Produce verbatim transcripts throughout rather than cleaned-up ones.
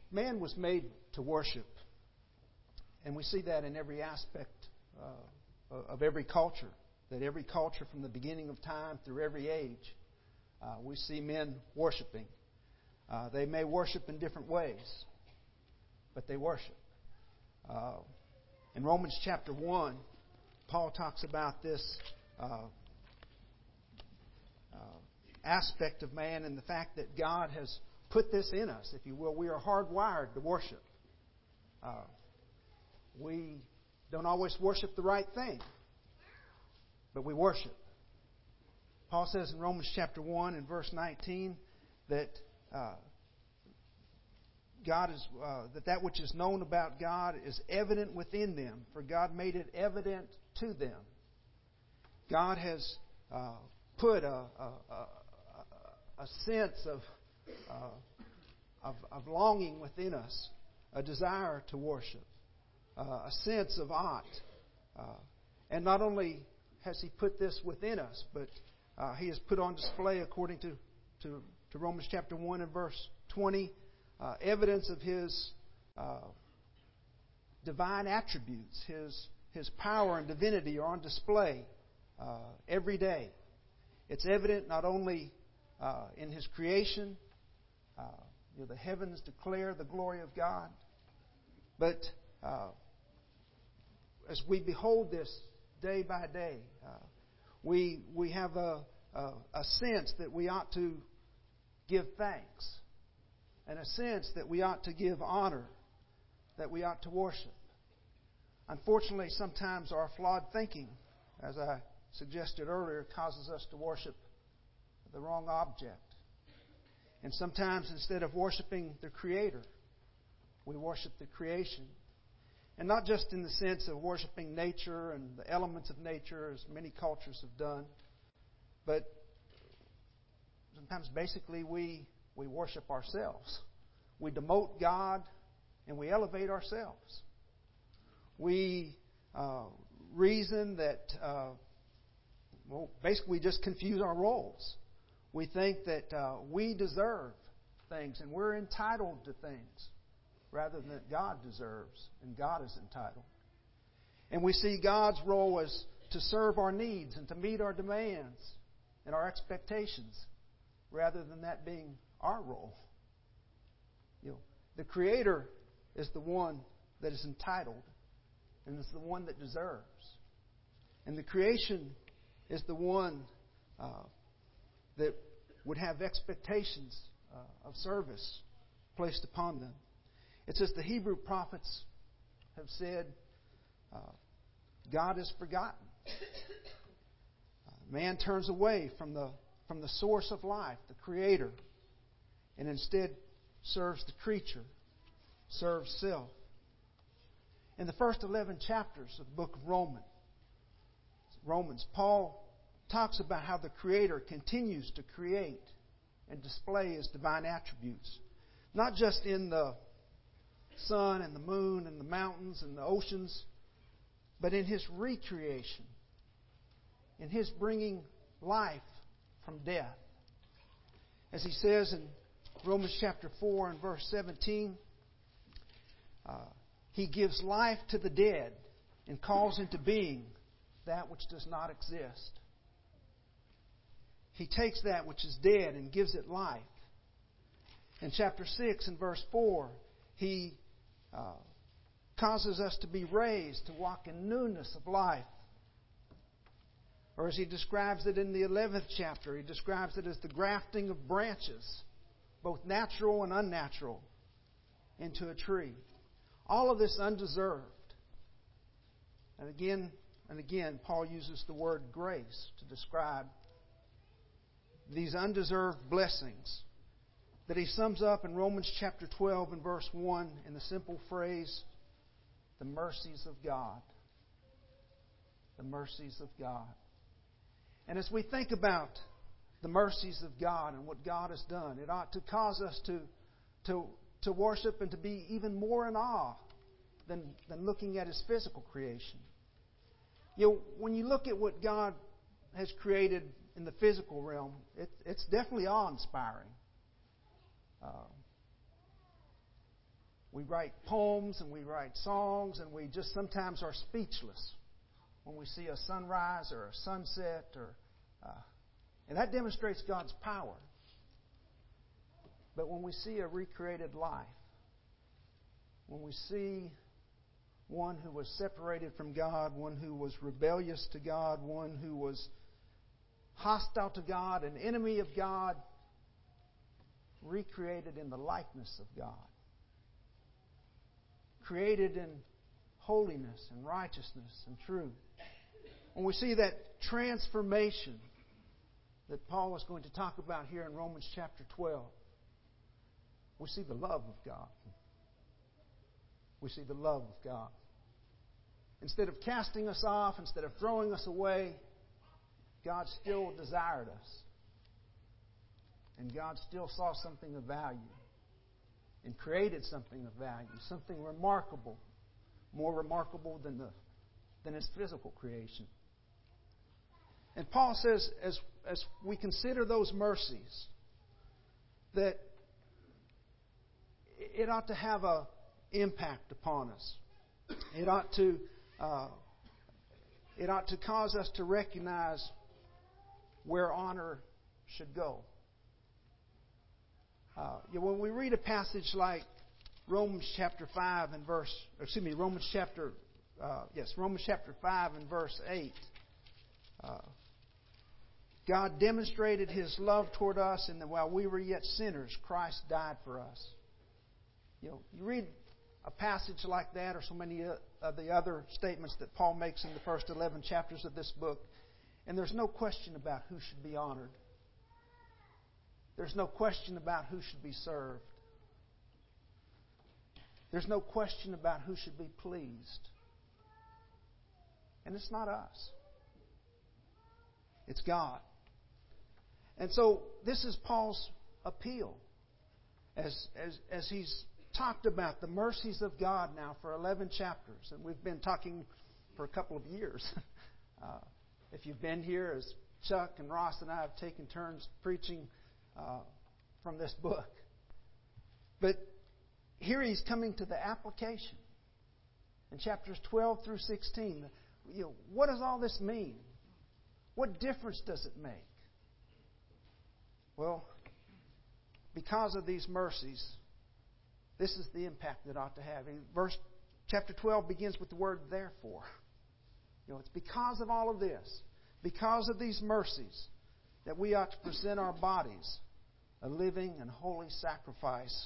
Man was made to worship. And we see that in every aspect uh, of every culture. That every culture from the beginning of time through every age, uh, we see men worshiping. Uh, they may worship in different ways, but they worship. Uh, in Romans chapter one, Paul talks about this uh, uh, aspect of man and the fact that God has put this in us, if you will. We are hardwired to worship. Uh, we don't always worship the right thing, but we worship. Paul says in Romans chapter one and verse nineteen that uh, God is uh, that that which is known about God is evident within them, for God made it evident to them. God has uh, put a, a, a, a sense of, uh, of of longing within us, a desire to worship, uh, a sense of ought, uh, and not only has He put this within us, but uh, He has put on display, according to to, to Romans chapter one and verse twenty. Uh, evidence of His uh, divine attributes, His His power and divinity are on display uh, every day. It's evident not only uh, in His creation, uh, you know, the heavens declare the glory of God, but uh, as we behold this day by day, uh, we we have a, a a sense that we ought to give thanks. And a sense that we ought to give honor, that we ought to worship. Unfortunately, sometimes our flawed thinking, as I suggested earlier, causes us to worship the wrong object. And sometimes instead of worshiping the Creator, we worship the creation. And not just in the sense of worshiping nature and the elements of nature, as many cultures have done, but sometimes basically we We worship ourselves. We demote God and we elevate ourselves. We uh, reason that, uh, well, basically we just confuse our roles. We think that uh, we deserve things and we're entitled to things rather than that God deserves and God is entitled. And we see God's role as to serve our needs and to meet our demands and our expectations rather than that being our role. You know, the Creator is the one that is entitled and is the one that deserves. And the creation is the one uh, that would have expectations uh, of service placed upon them. It's as the Hebrew prophets have said, uh, God is forgotten. Uh, man turns away from the from the source of life, the Creator, and instead serves the creature, serves self. In the first eleven chapters of the book of Romans, Romans, Paul talks about how the Creator continues to create and display His divine attributes. Not just in the sun and the moon and the mountains and the oceans, but in His recreation, in His bringing life from death. As he says in Romans chapter four and verse seventeen, uh, He gives life to the dead and calls into being that which does not exist. He takes that which is dead and gives it life. In chapter six and verse four, He uh, causes us to be raised to walk in newness of life. Or as he describes it in the eleventh chapter, he describes it as the grafting of branches, both natural and unnatural, into a tree. All of this undeserved. And again and again, Paul uses the word grace to describe these undeserved blessings that he sums up in Romans chapter twelve and verse one in the simple phrase, the mercies of God. The mercies of God. And as we think about the mercies of God and what God has done, it ought to cause us to, to, to worship and to be even more in awe than, than looking at His physical creation. You know, when you look at what God has created in the physical realm, it, it's definitely awe-inspiring. Uh, we write poems and we write songs, and we just sometimes are speechless when we see a sunrise or a sunset, or uh, and that demonstrates God's power. But when we see a recreated life, when we see one who was separated from God, one who was rebellious to God, one who was hostile to God, an enemy of God, recreated in the likeness of God, created in holiness and righteousness and truth. When we see that transformation that Paul is going to talk about here in Romans chapter twelve, we see the love of God. We see the love of God. Instead of casting us off, instead of throwing us away, God still desired us. And God still saw something of value and created something of value, something remarkable, more remarkable than the than His physical creation. And Paul says, as, as we consider those mercies, that it ought to have an impact upon us. It ought to uh, it ought to cause us to recognize where honor should go. Uh, you know, when we read a passage like Romans chapter five and verse, excuse me, Romans chapter uh, yes, Romans chapter five and verse eight. Uh, God demonstrated His love toward us, and that while we were yet sinners, Christ died for us. You know, you read a passage like that, or so many of the other statements that Paul makes in the first eleven chapters of this book, and there's no question about who should be honored. There's no question about who should be served. There's no question about who should be pleased. And it's not us. It's God. And so this is Paul's appeal as, as, as he's talked about the mercies of God now for eleven chapters. And we've been talking for a couple of years. uh, if you've been here, as Chuck and Ross and I have taken turns preaching uh, from this book. But here he's coming to the application. In chapters twelve through sixteen, you know, what does all this mean? What difference does it make? Well, because of these mercies, this is the impact that ought to have. In verse chapter twelve begins with the word therefore. You know, it's because of all of this, because of these mercies, that we ought to present our bodies a living and holy sacrifice.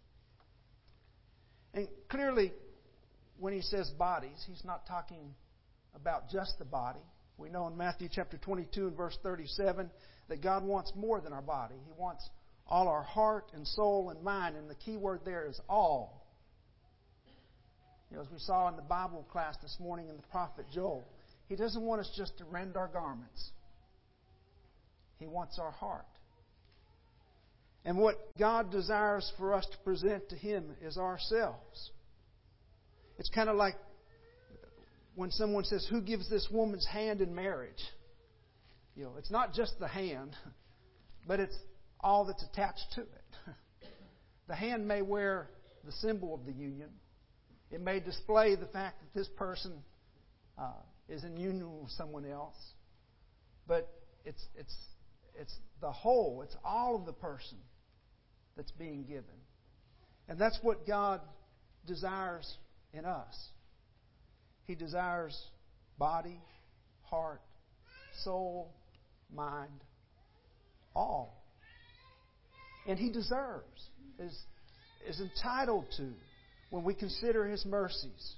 And clearly, when he says bodies, he's not talking about just the body. We know in Matthew chapter twenty-two and verse thirty-seven that God wants more than our body. He wants all our heart and soul and mind. And the key word there is all. You know, as we saw in the Bible class this morning in the prophet Joel, He doesn't want us just to rend our garments. He wants our heart. And what God desires for us to present to Him is ourselves. It's kind of like when someone says, who gives this woman's hand in marriage? You know, it's not just the hand, but it's all that's attached to it. The hand may wear the symbol of the union. It may display the fact that this person uh, is in union with someone else. But it's it's it's the whole. It's all of the person that's being given. And that's what God desires in us. He desires body, heart, soul, mind, all. And He deserves, is, is entitled to, when we consider His mercies.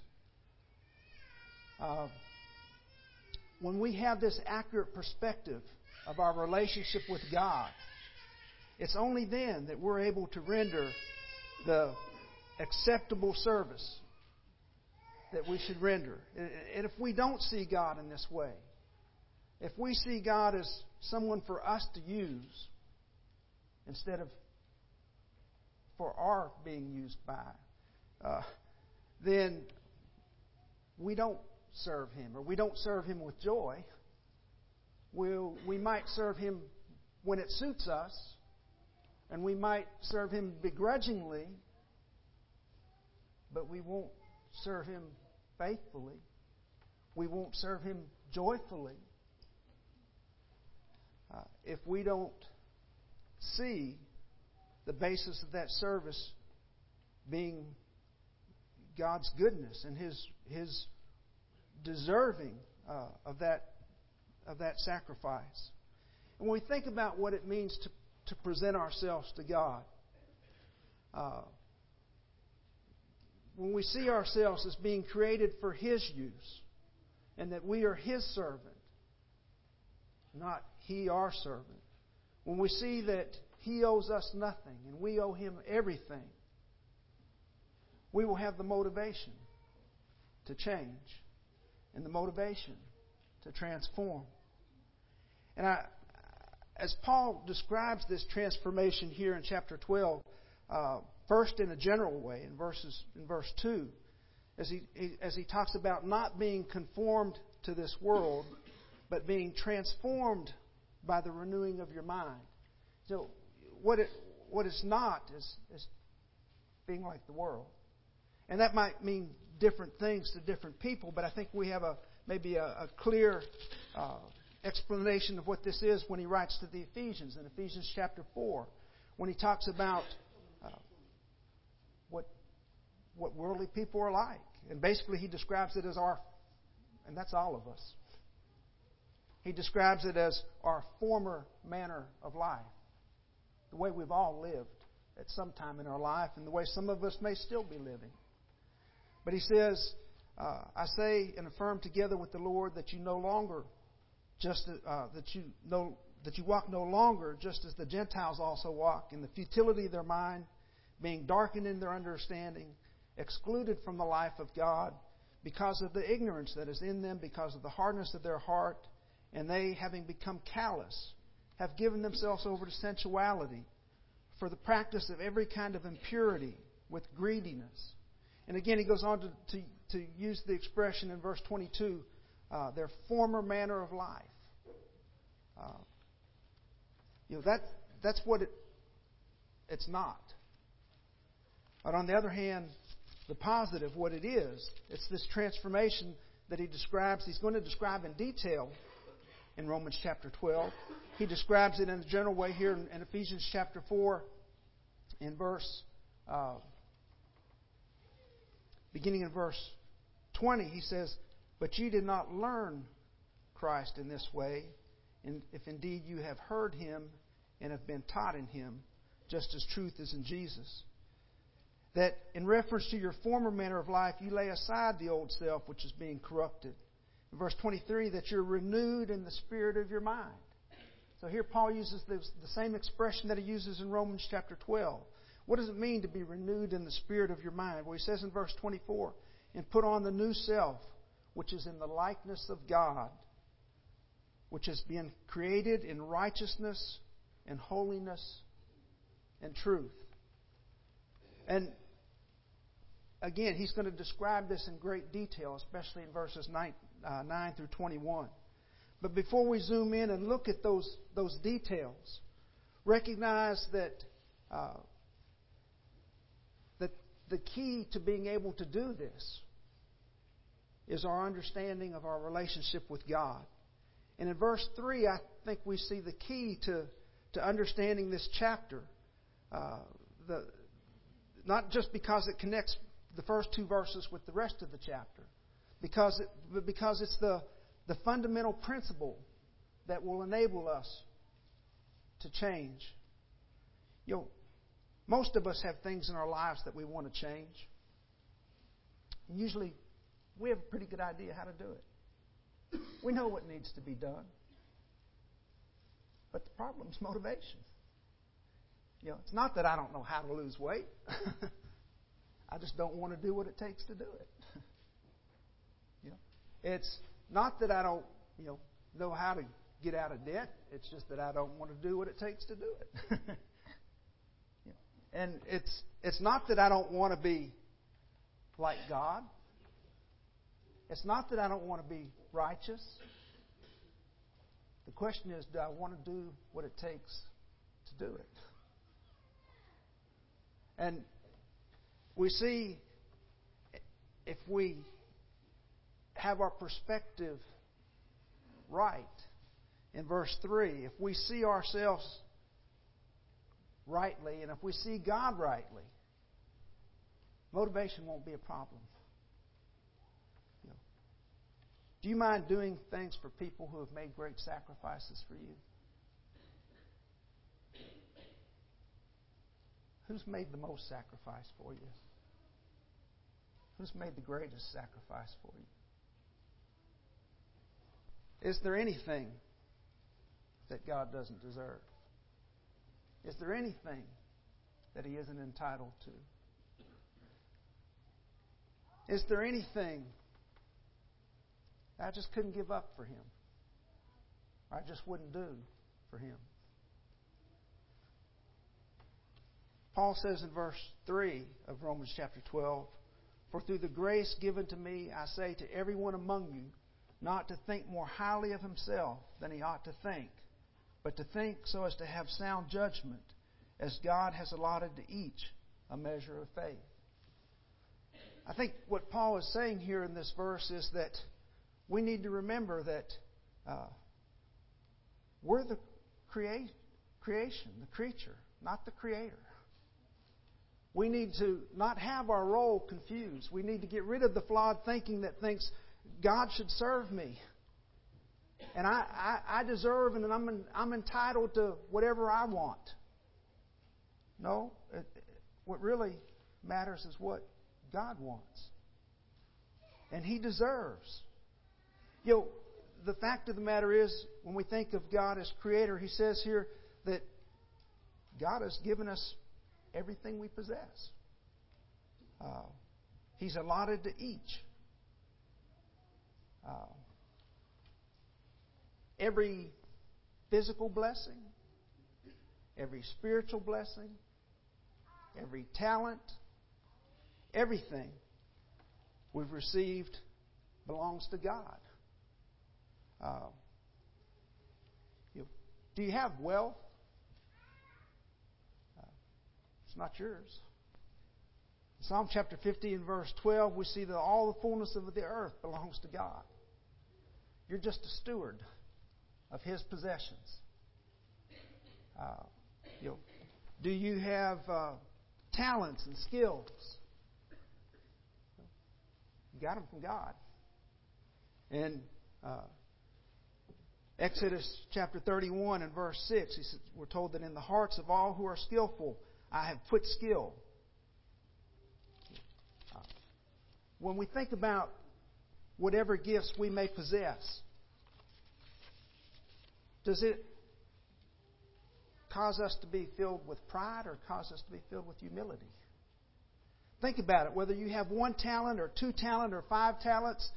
Uh, when we have this accurate perspective of our relationship with God, it's only then that we're able to render the acceptable service that we should render. And if we don't see God in this way, if we see God as someone for us to use instead of for our being used by, uh, then we don't serve Him, or we don't serve Him with joy. We'll, we might serve Him when it suits us, and we might serve Him begrudgingly but we won't serve Him faithfully. We won't serve Him joyfully uh, if we don't see the basis of that service being God's goodness and His His deserving uh, of that of that sacrifice. And when we think about what it means to to present ourselves to God, uh, when we see ourselves as being created for His use, and that we are His servant, not He our servant, when we see that He owes us nothing and we owe Him everything, we will have the motivation to change and the motivation to transform. And I, as Paul describes this transformation here in chapter twelve, uh, first in a general way, in verses in verse two, as he, he as he talks about not being conformed to this world, but being transformed by the renewing of your mind. So, what it what it's not is, is being like the world. And that might mean different things to different people, but I think we have a maybe a, a clear uh, explanation of what this is when he writes to the Ephesians in Ephesians chapter four, when he talks about uh, what what worldly people are like, and basically he describes it as our, and that's all of us. He describes it as our former manner of life, the way we've all lived at some time in our life, and the way some of us may still be living. But he says, uh, I say and affirm together with the Lord that you no longer just uh, that you know that you walk no longer just as the Gentiles also walk in the futility of their mind, being darkened in their understanding, excluded from the life of God because of the ignorance that is in them, because of the hardness of their heart, and they, having become callous, have given themselves over to sensuality for the practice of every kind of impurity with greediness. And again, he goes on to, to, to use the expression in verse twenty-two, uh, their former manner of life. Uh, you know, that, that's what it, it's not. But on the other hand, the positive, what it is, it's this transformation that he describes. He's going to describe in detail in Romans chapter twelve. He describes it in a general way here in, in Ephesians chapter four, in verse... Uh, Beginning in verse twenty, he says, but you did not learn Christ in this way, and if indeed you have heard Him and have been taught in Him, just as truth is in Jesus. That in reference to your former manner of life, you lay aside the old self which is being corrupted. In verse twenty-three, that you're renewed in the spirit of your mind. So here Paul uses the, the same expression that he uses in Romans chapter twelve. What does it mean to be renewed in the spirit of your mind? Well, he says in verse twenty-four, and put on the new self, which is in the likeness of God, which has been created in righteousness and holiness and truth. And again, he's going to describe this in great detail, especially in verses nine, uh, nine through twenty-one. But before we zoom in and look at those, those details, recognize that uh, the key to being able to do this is our understanding of our relationship with God. And in verse three, I think we see the key to, to understanding this chapter. Uh, the, not just because it connects the first two verses with the rest of the chapter, because it, but because it's the, the fundamental principle that will enable us to change. You know, most of us have things in our lives that we want to change. And usually, we have a pretty good idea how to do it. We know what needs to be done. But the problem is motivation. You know, it's not that I don't know how to lose weight. I just don't want to do what it takes to do it. You know, it's not that I don't, you know, know how to get out of debt. It's just that I don't want to do what it takes to do it. And it's it's not that I don't want to be like God. It's not that I don't want to be righteous. The question is, do I want to do what it takes to do it? And we see if we have our perspective right, in verse three, if we see ourselves rightly and if we see God rightly, motivation won't be a problem. You know, do you mind doing things for people who have made great sacrifices for you? Who's made the most sacrifice for you? Who's made the greatest sacrifice for you? Is there anything that God doesn't deserve? Is there anything that He isn't entitled to? Is there anything I just couldn't give up for Him? Or I just wouldn't do for Him? Paul says in verse three of Romans chapter twelve, "For through the grace given to me, I say to everyone among you, not to think more highly of himself than he ought to think, but to think so as to have sound judgment, as God has allotted to each a measure of faith." I think what Paul is saying here in this verse is that we need to remember that uh, we're the crea- creation, the creature, not the Creator. We need to not have our role confused. We need to get rid of the flawed thinking that thinks God should serve me. And I, I, I deserve and I'm, I'm entitled to whatever I want. No, it, what really matters is what God wants. And He deserves. You know, the fact of the matter is, when we think of God as Creator, He says here that God has given us everything we possess. Uh, he's allotted to each. Uh, every physical blessing, every spiritual blessing, every talent, everything we've received belongs to God. Uh, you, do you have wealth? It's not yours. In Psalm chapter fifty and verse twelve, we see that all the fullness of the earth belongs to God. You're just a steward of His possessions. Uh, you know, do you have uh, talents and skills? You got them from God. In uh, Exodus chapter thirty-one and verse six, he says, we're told that in the hearts of all who are skillful, I have put skill. Uh, when we think about whatever gifts we may possess, does it cause us to be filled with pride or cause us to be filled with humility? Think about it. Whether you have one talent or two talent or five talents,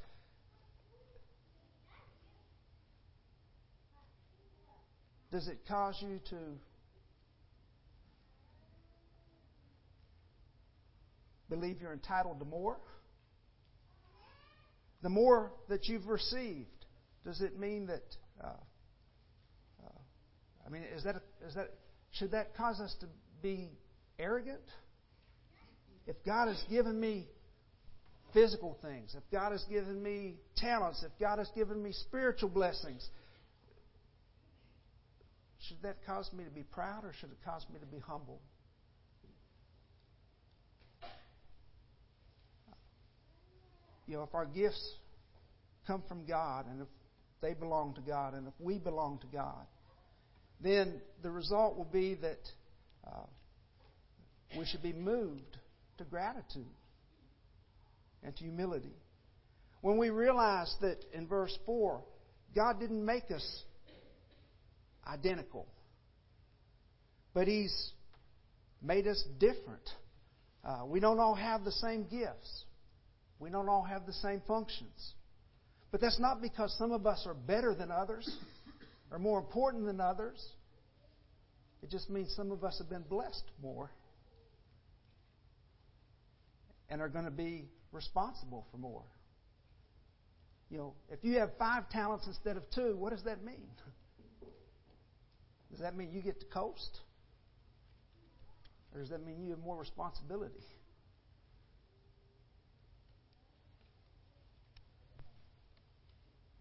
does it cause you to believe you're entitled to more? The more that you've received, does it mean that? Uh, uh, I mean, is that a, is that should that cause us to be arrogant? If God has given me physical things, if God has given me talents, if God has given me spiritual blessings, should that cause me to be proud or should it cause me to be humble? You know, if our gifts come from God and if they belong to God and if we belong to God, then the result will be that uh, we should be moved to gratitude and to humility. When we realize that in verse four, God didn't make us identical, but He's made us different. Uh, we don't all have the same gifts. We don't all have the same functions. But that's not because some of us are better than others or more important than others. It just means some of us have been blessed more and are going to be responsible for more. You know, if you have five talents instead of two, what does that mean? Does that mean you get to coast? Or does that mean you have more responsibility?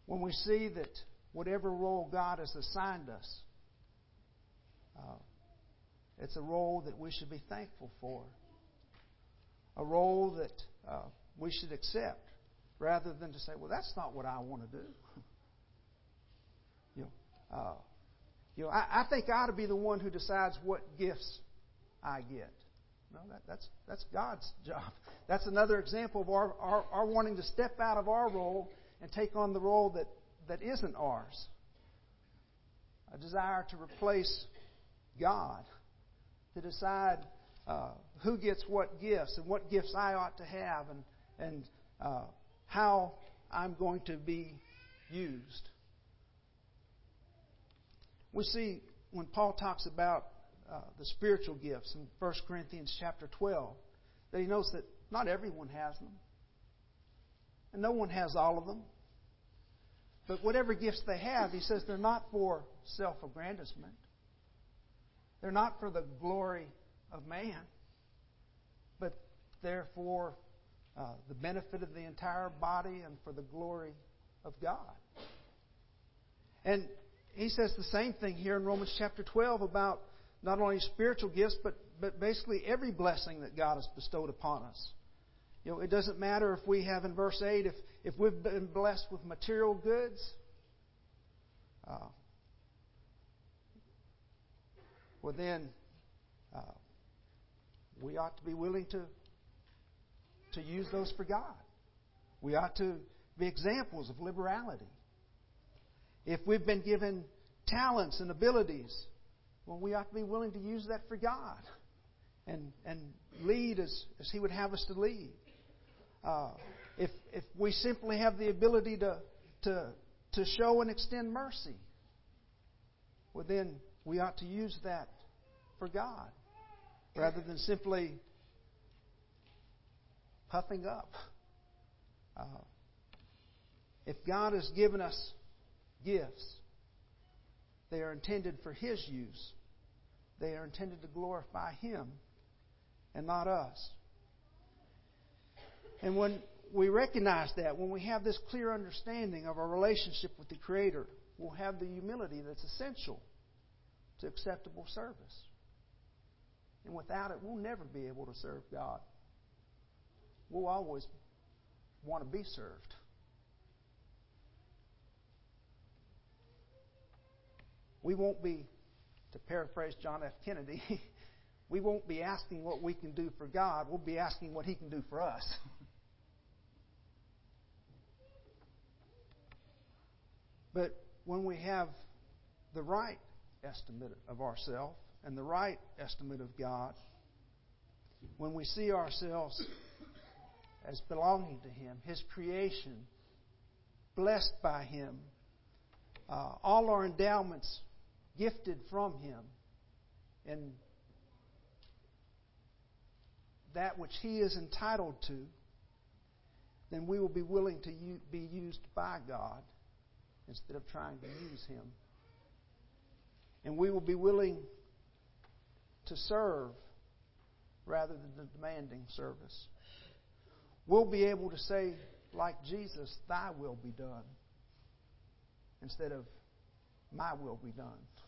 when we see that whatever role God has assigned us, uh, it's a role that we should be thankful for. A role that uh, we should accept, rather than to say, well, that's not what I want to do. you know, uh, you know, I, I think I ought to be the one who decides what gifts I get. No, that, that's that's God's job. That's another example of our, our, our wanting to step out of our role and take on the role that, that isn't ours. A desire to replace God, to decide uh, who gets what gifts and what gifts I ought to have, and and uh, how I'm going to be used. We see when Paul talks about uh, the spiritual gifts in First Corinthians chapter twelve, that he knows that not everyone has them. And no one has all of them. But whatever gifts they have, he says they're not for self-aggrandizement. They're not for the glory of man. But they're for uh, the benefit of the entire body and for the glory of God. And he says the same thing here in Romans chapter twelve about not only spiritual gifts, but, but basically every blessing that God has bestowed upon us. You know, it doesn't matter if we have in verse eight, if, if we've been blessed with material goods, uh, well then, uh, we ought to be willing to, to use those for God. We ought to be examples of liberality. If we've been given talents and abilities, well, we ought to be willing to use that for God and and lead as, as He would have us to lead. Uh, if if we simply have the ability to to to show and extend mercy, well, then we ought to use that for God rather than simply puffing up. Uh, if God has given us gifts, they are intended for His use. They are intended to glorify Him and not us. And when we recognize that, when we have this clear understanding of our relationship with the Creator, we'll have the humility that's essential to acceptable service. And without it, we'll never be able to serve God. We'll always want to be served. We won't be, to paraphrase John F. Kennedy, we won't be asking what we can do for God. We'll be asking what He can do for us. But when we have the right estimate of ourselves and the right estimate of God, when we see ourselves as belonging to Him, His creation, blessed by Him, uh, all our endowments gifted from Him, and that which He is entitled to, then we will be willing to u- be used by God instead of trying to use Him. And we will be willing to serve rather than demanding service. We'll be able to say, like Jesus, Thy will be done, instead of my will be done.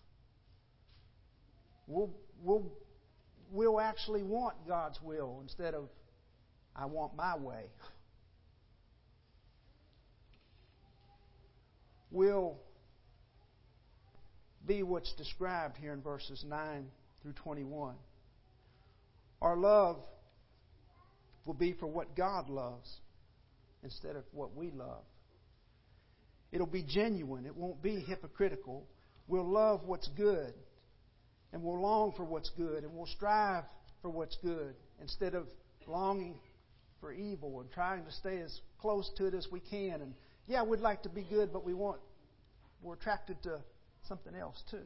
We'll, we'll, we'll actually want God's will instead of I want my way. We'll be what's described here in verses nine through twenty-one. Our love will be for what God loves instead of what we love. It'll be genuine. It won't be hypocritical. We'll love what's good, and we'll long for what's good, and we'll strive for what's good instead of longing for evil and trying to stay as close to it as we can. And yeah, we'd like to be good, but we want we're attracted to something else too.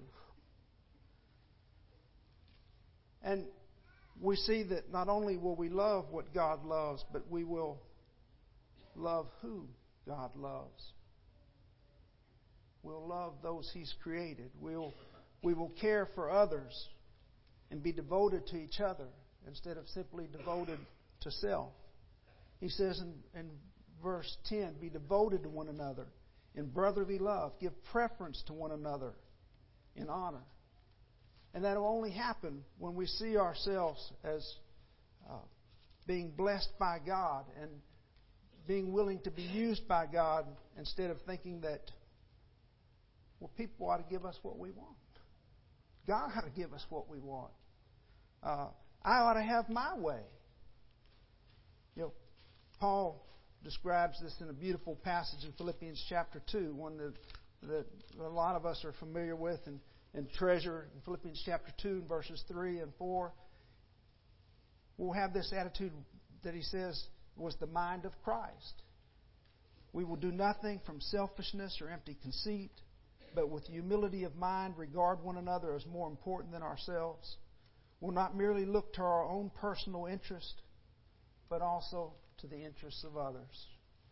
And we see that not only will we love what God loves, but we will love who God loves. We'll love those He's created. We'll, we will care for others and be devoted to each other instead of simply devoted to self. He says in, in verse ten, be devoted to one another in brotherly love. Give preference to one another in honor. And that will only happen when we see ourselves as uh, being blessed by God and being willing to be used by God instead of thinking that, well, people ought to give us what we want. God ought to give us what we want. Uh, I ought to have my way. You know, Paul describes this in a beautiful passage in Philippians chapter two, one that, that a lot of us are familiar with and, and treasure. In Philippians chapter two, verses three and four, we'll have this attitude that he says was the mind of Christ. We will do nothing from selfishness or empty conceit, but with humility of mind regard one another as more important than ourselves. We'll not merely look to our own personal interest, but also to the interests of others.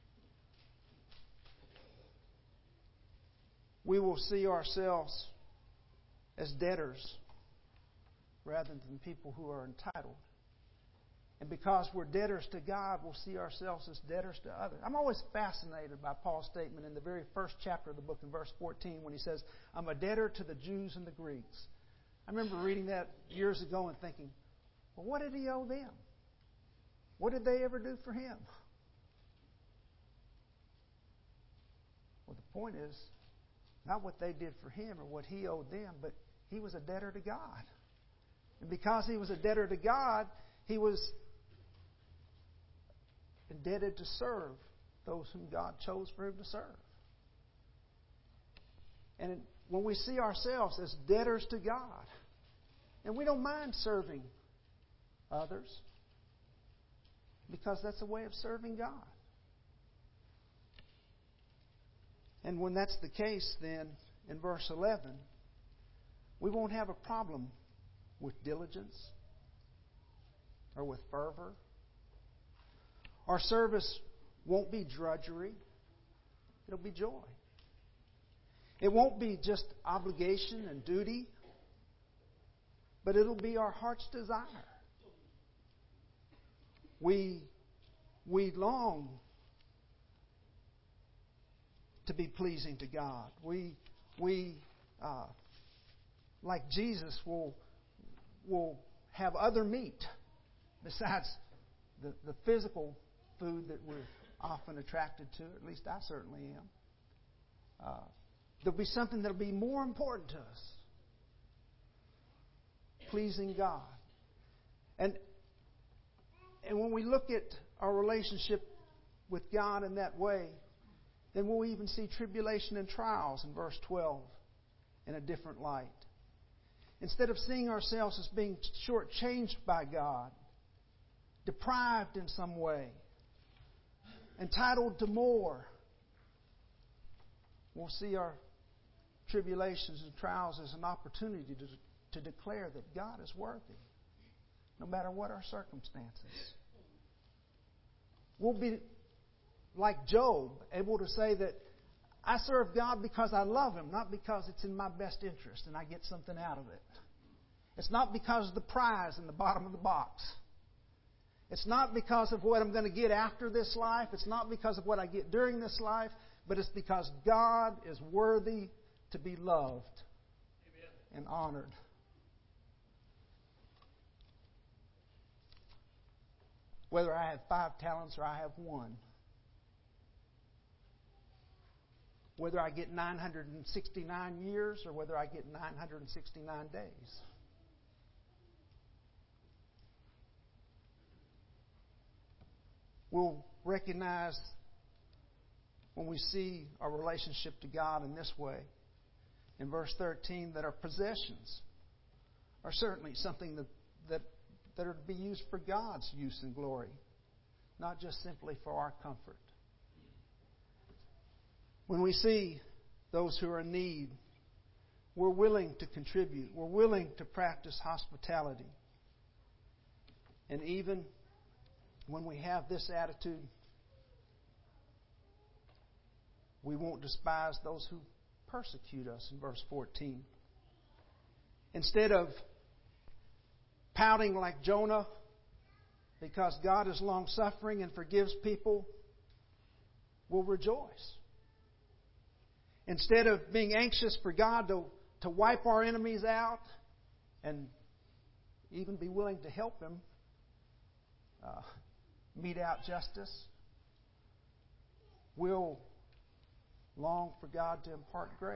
We will see ourselves as debtors rather than people who are entitled. And because we're debtors to God, we'll see ourselves as debtors to others. I'm always fascinated by Paul's statement in the very first chapter of the book in verse fourteen when he says, I'm a debtor to the Jews and the Greeks. I remember reading that years ago and thinking, well, what did he owe them? What did they ever do for him? Well, the point is not what they did for him or what he owed them, but he was a debtor to God. And because he was a debtor to God, he was indebted to serve those whom God chose for him to serve. And when we see ourselves as debtors to God, and we don't mind serving others, because that's a way of serving God. And when that's the case, then, in verse eleven, we won't have a problem with diligence or with fervor. Our service won't be drudgery. It'll be joy. It won't be just obligation and duty, but it'll be our heart's desire. We, we long to be pleasing to God. We, we uh, like Jesus, will will have other meat besides the, the physical food that we're often attracted to. At least I certainly am. Uh, there'll be something that'll be more important to us. Pleasing God. And and when we look at our relationship with God in that way, then we'll even see tribulation and trials in verse twelve in a different light. Instead of seeing ourselves as being shortchanged by God, deprived in some way, entitled to more, we'll see our tribulations and trials as an opportunity to, to declare that God is worthy, no matter what our circumstances. We'll be like Job, able to say that I serve God because I love Him, not because it's in my best interest and I get something out of it. It's not because of the prize in the bottom of the box. It's not because of what I'm going to get after this life. It's not because of what I get during this life. But it's because God is worthy to be loved Amen. And honored. Whether I have five talents or I have one. Whether I get nine hundred sixty-nine years or whether I get nine hundred sixty-nine days. We'll recognize when we see our relationship to God in this way, in verse thirteen, that our possessions are certainly something that, that, that are to be used for God's use and glory, not just simply for our comfort. When we see those who are in need, we're willing to contribute. We're willing to practice hospitality. And even when we have this attitude, we won't despise those who persecute us in verse fourteen. Instead of pouting like Jonah because God is long-suffering and forgives people, we'll rejoice. instead of being anxious for God to, to wipe our enemies out and even be willing to help them uh, mete out justice, we'll long for God to impart grace.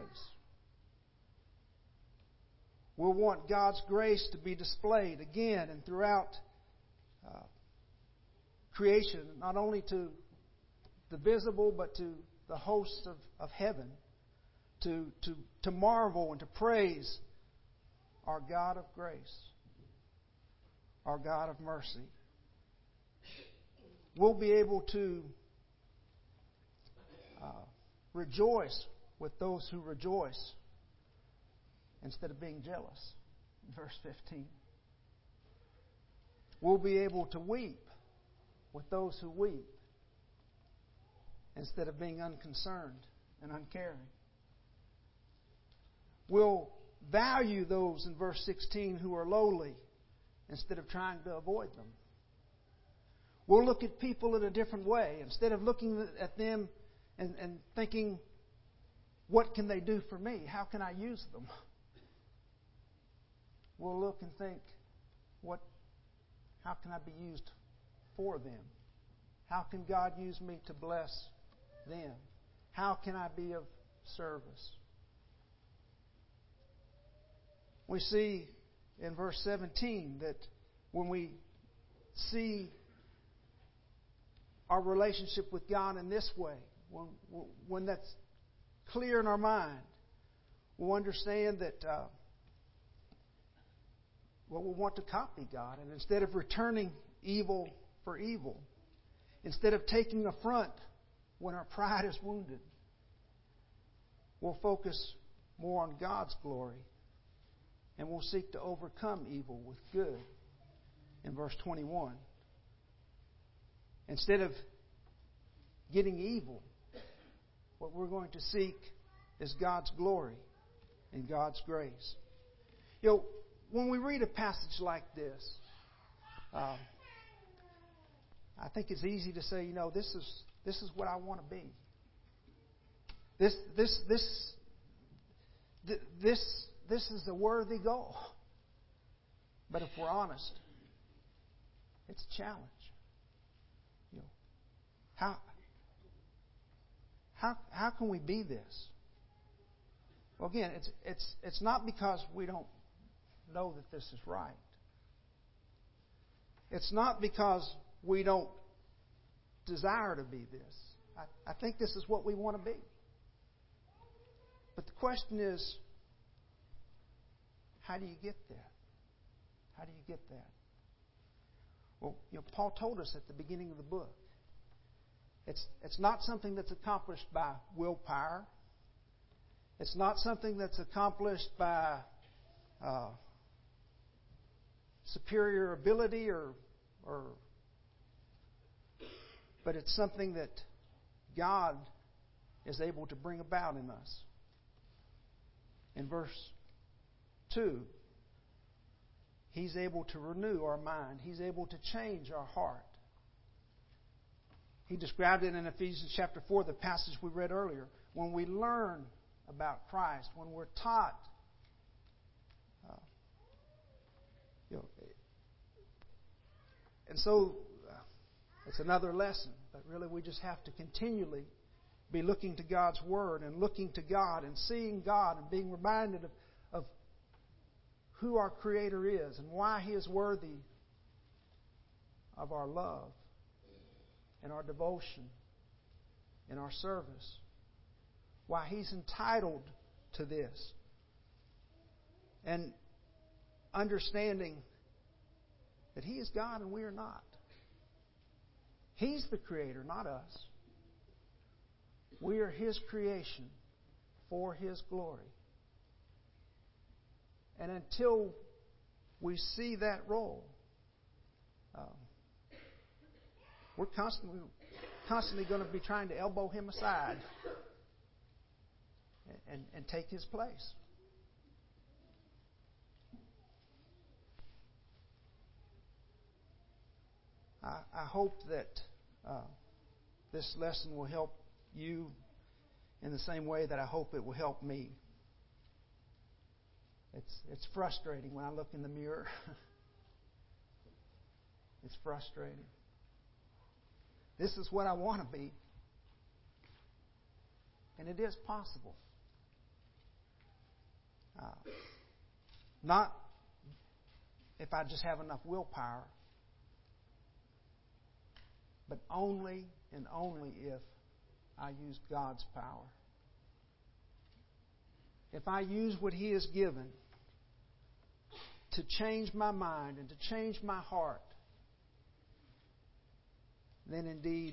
We'll want God's grace to be displayed again and throughout uh, creation, not only to the visible but to the hosts of, of heaven, to, to, to marvel and to praise our God of grace, our God of mercy. We'll be able to uh, rejoice with those who rejoice instead of being jealous. Verse fifteen. We'll be able to weep with those who weep instead of being unconcerned and uncaring. We'll value those in verse sixteen who are lowly instead of trying to avoid them. We'll look at people in a different way. Instead of looking at them and, and thinking, what can they do for me? How can I use them? We'll look and think, what, how can I be used for them? How can God use me to bless them? How can I be of service? We see in verse seventeen that when we see our relationship with God in this way, when, when that's clear in our mind, we'll understand that uh, well, we want to copy God. And instead of returning evil for evil, instead of taking affront when our pride is wounded, we'll focus more on God's glory. And we'll seek to overcome evil with good in verse twenty-one. Instead of getting evil, what we're going to seek is God's glory and God's grace. You know, when we read a passage like this, uh, I think it's easy to say, you know, this is this is what I want to be. This this this this this is a worthy goal. But if we're honest, it's a challenge. You know, how how how can we be this? Well, again, it's it's it's not because we don't know that this is right. It's not because we don't desire to be this. I, I think this is what we want to be. But the question is, how do you get there? How do you get that? Well, you know, Paul told us at the beginning of the book. It's it's not something that's accomplished by willpower. It's not something that's accomplished by uh, superior ability or or but it's something that God is able to bring about in us. In verse two, He's able to renew our mind. He's able to change our heart. He described it in Ephesians chapter four, the passage we read earlier. When we learn about Christ, when we're taught, uh, you know, and so uh, it's another lesson. But really, we just have to continually be looking to God's Word and looking to God and seeing God and being reminded of, of who our Creator is and why He is worthy of our love and our devotion and our service. Why He's entitled to this. And understanding that He is God and we are not. He's the Creator, not us. We are His creation for His glory. And until we see that role, um, we're constantly, constantly going to be trying to elbow Him aside and, and, and take His place. I, I hope that uh, this lesson will help you in the same way that I hope it will help me. It's, it's frustrating when I look in the mirror. It's frustrating. This is what I want to be. And it is possible. Uh, not if I just have enough willpower, but only and only if I use God's power. If I use what He has given to change my mind and to change my heart, then indeed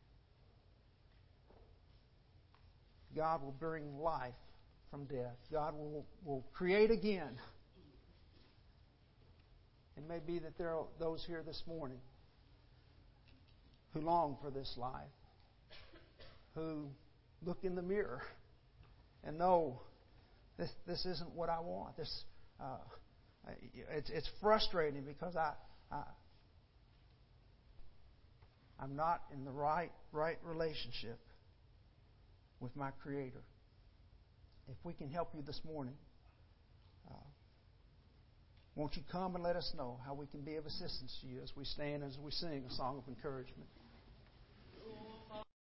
God will bring life from death. God will, will create again. It may be that there are those here this morning who long for this life, who look in the mirror and know this this isn't what I want. This uh, it's it's frustrating because I, I I'm not in the right right relationship with my Creator. If we can help you this morning, uh, won't you come and let us know how we can be of assistance to you as we stand, as we sing a song of encouragement.